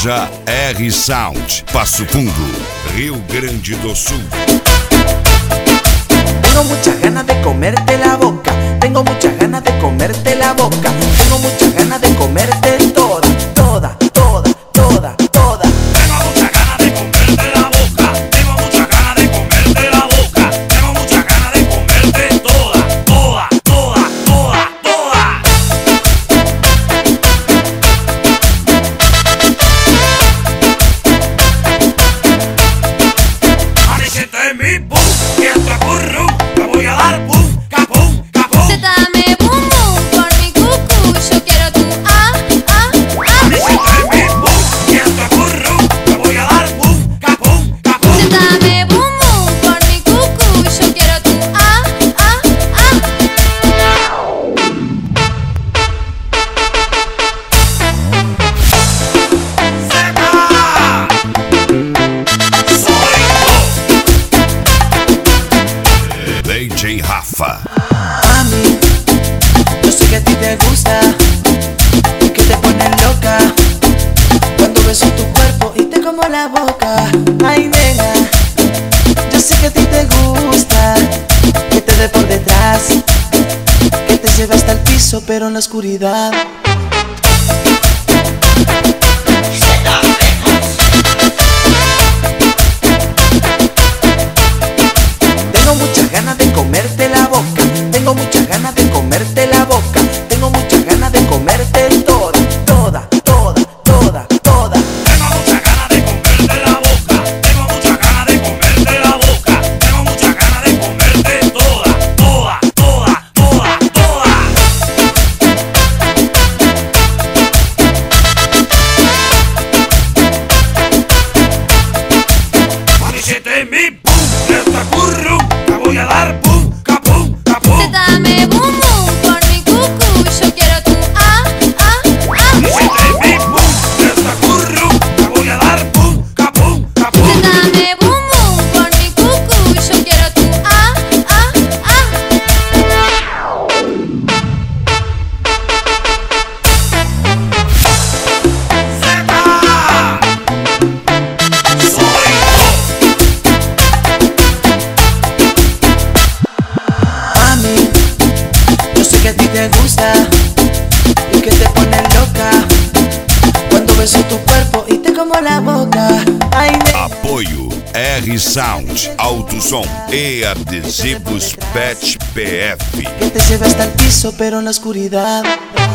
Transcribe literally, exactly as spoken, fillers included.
Loja R Sound, Passo Fundo, Rio Grande do Sul. Tengo muchas ganas de comerte la boca. Tengo muchas ganas de comerte la boca. Tengo muchas ganas de comerte toda, toda, toda, toda, toda. Tengo muchas ganas de comerte la boca. Tengo muchas ganas de comerte la boca. Tengo muchas ganas de comerte toda, toda, toda, toda, toda. Aníchete en mi boom y esto es burro. Te voy a dar boom, capum, capum. Se dame boom boom por mi cucu. Yo quiero tu ah, ah, ah. Aníchete en mi boom y esto es burro. Te voy a dar boom, capum, capum. Se dame boom boom por mi cucu. Yo quiero tu ah, ah, ah. D J Rafa. Mami, yo sé que a ti te gusta y que te pone loca cuando beso tu cuerpo y te como la boca. Ay, nena, yo sé que a ti te gusta que te dé por detrás, que te lleve hasta el piso pero en la oscuridad. Tengo muchas ganas de comerte la boca. Tengo muchas ganas de comerte la boca. Tengo muchas ganas de comerte toda, toda, toda, toda, toda. Tengo muchas ganas de comerte la boca. Tengo muchas ganas de comerte la boca. Tengo muchas ganas de comerte toda, toda, toda, toda, toda. Aníchete en mi boom, esto es burro. Te voy a dar boom, capum, capum. Se dame boom boom por mi cucu. Yo quiero tu ah, ah, ah. Aníchete en mi boom, esto es burro. Te voy a dar boom, capum, capum. Se dame boom boom por mi cucu. Yo quiero tu ah, ah, ah. Mami, yo sé que a ti te gusta y que te pone loca cuando beso tu cuerpo y te como la boca. Ay, nena. Apoio R Sound, Alto Som e Adesivos Pet P F. Que te lleve hasta el piso pero en la oscuridad.